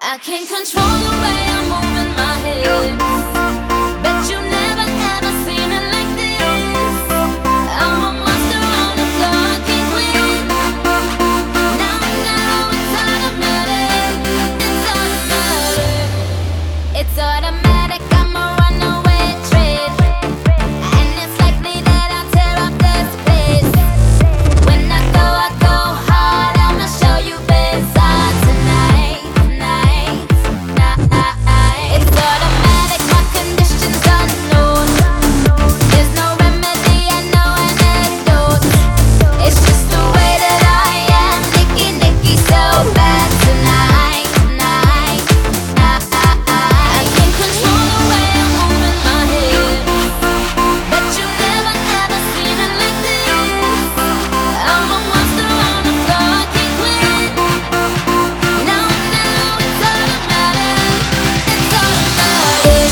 I can't control the way I'm moving my hips. Bet you never ever seen it like this. I'm a monster on the floor, I can't win. Now I know it's automatic. It's automatic. It's automatic, I'm a runaway trip. And it's likely that I'll tear up this place. When I go hard, I'ma show you bizarre tonight. It's automatic, my conditions unknown. There's no remedy and no antidote. It's just the way that I am. Nicky, so bad tonight. I can't control the way I'm moving my hips. Bet you never ever seen it like this. I'm a monster on the floor, I can't quit. Now it's automatic. It's automatic.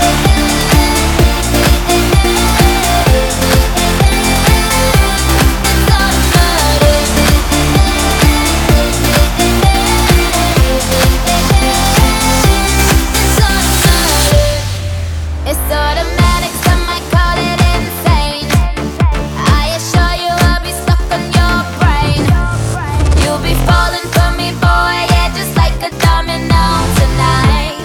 It's automatic, some might call it insane. I assure you I'll be stuck on your brain. You'll be falling for me, boy, yeah, just like a domino tonight.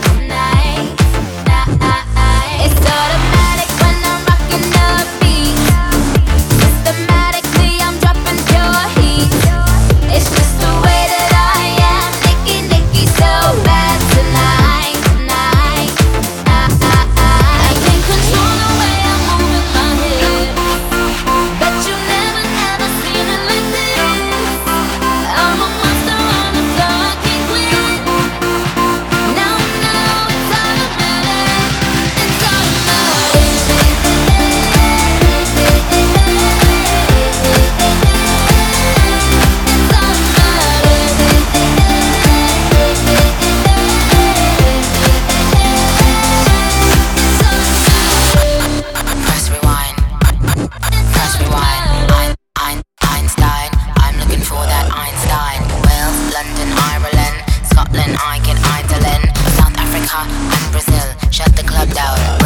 It's automatic when I'm rocking the beat. Systematically I'm dropping pure heat. It's just the way that I am. Nicky, so bad tonight. I can't control the way I'm moving my hips. Bet you never ever seen it like this. I'm a monster on the floor, I can't quit. Now it's automatic. It's Press rewind, press rewind. Einstein, I'm looking for that Einstein. Wales, London, Ireland, Scotland, I get idling. South Africa and Brazil, shut the club down.